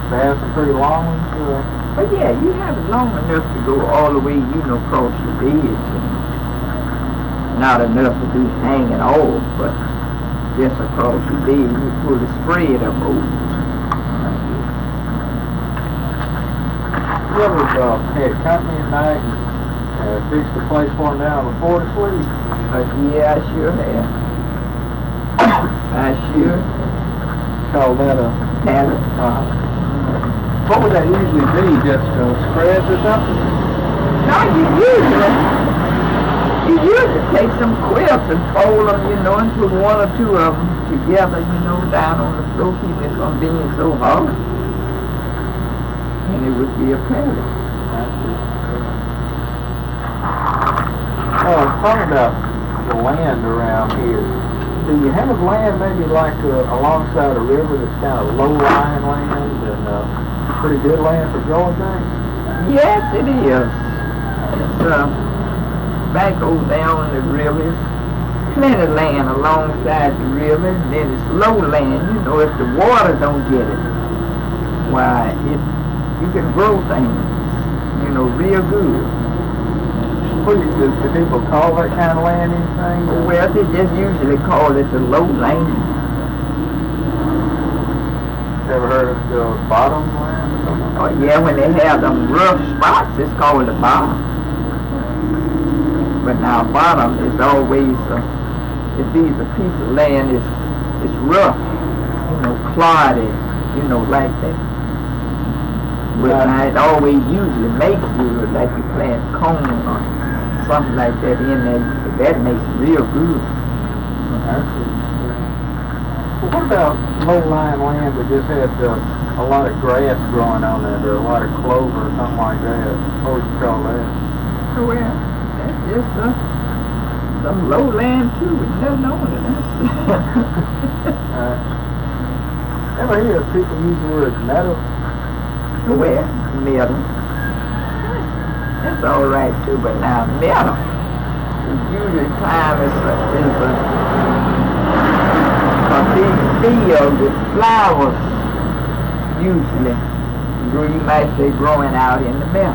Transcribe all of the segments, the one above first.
They have some pretty long ones. But yeah, you have it long enough to go all the way, across your beds. Not enough to be hanging off, but just across your bed, you pull the spread up over. You ever had company at night and fixed the place for them down before to sleep? Yeah, I sure have. I sure. Call that a Pallet. What would that usually be? Just spreads or something? No, you usually take some quilts and fold them, and put one or two of them together, down on the floor, keeping it from being so hard. And it would be a pallet. Talking about the land around here, do you have land maybe like alongside a river that's kind of low-lying land and pretty good land for growing things? Yes, it is. It's back over there on the river. It's plenty of land alongside the river, and then it's low land. If the water don't get it, why, you can grow things, real good. Do people call that kind of land anything? Well, they just usually call it the low land. Ever heard of the bottom land or something? Oh, yeah, when they have them rough spots, it's called the bottom. But now bottom is always, if there's a piece of land, it's rough, cloddy, like that. But now it always usually makes you, like you plant corn or something like that in there, that makes it real good. Well, what about low-lying land that just had a lot of grass growing on it, or a lot of clover or something like that? What would you call that? Well, that's just some low land too, with nothing on it. Ever hear people use the word meadow? Well, meadow. That's all right too, but now meadow, usually time is a big field with flowers, usually. You might say growing out in the meadow.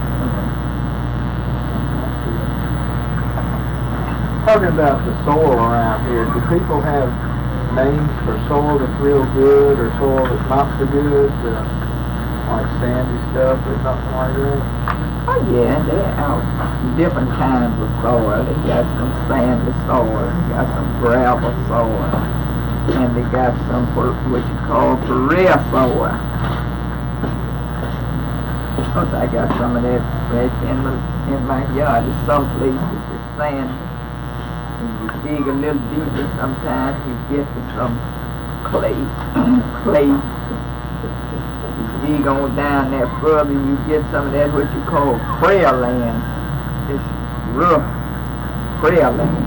Talking about the soil around here, do people have names for soil that's real good or soil that's not so good? Like sandy stuff or something like that? Oh yeah, they have different kinds of soil. They got some sandy soil, they got some gravel soil, and they got some what you call Perea soil. Because I got some of that right in my yard. There's some places it's sandy, and you dig a little deeper sometimes, you get to some clay. Dig on down there further, you get some of that what you call prayer land. It's rough prayer land.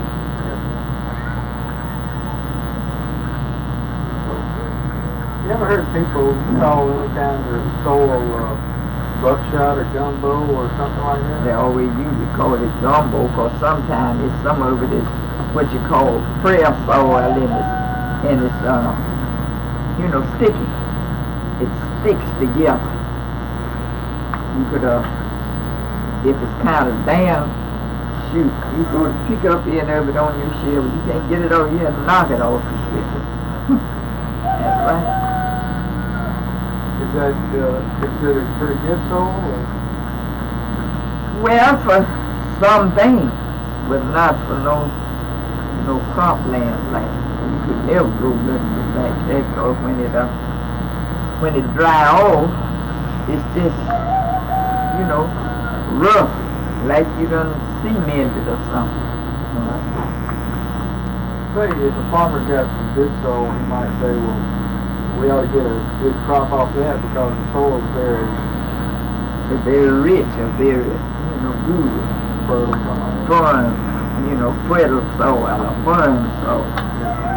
You ever heard people call any kind of soil buckshot or gumbo or something like that? They always usually call it gumbo, because sometimes it's some of it is what you call prayer soil, and it's sticky. It sticks together. You could, if it's kind of damp, shoot, you could pick up the end of it on your shovel. You can't get it over here and knock it off your shovel. That's right. Is that considered pretty good soil? Or? Well, for some things, but not for no cropland land. You could never grow nothing like that, because when it dry off, it's just, rough, like you done cemented or something. Say, if a farmer got some good soil, he might say, well, we ought to get a good crop off that because the soil is very rich or very, good. Fertile. Firm, fertile soil or firm soil.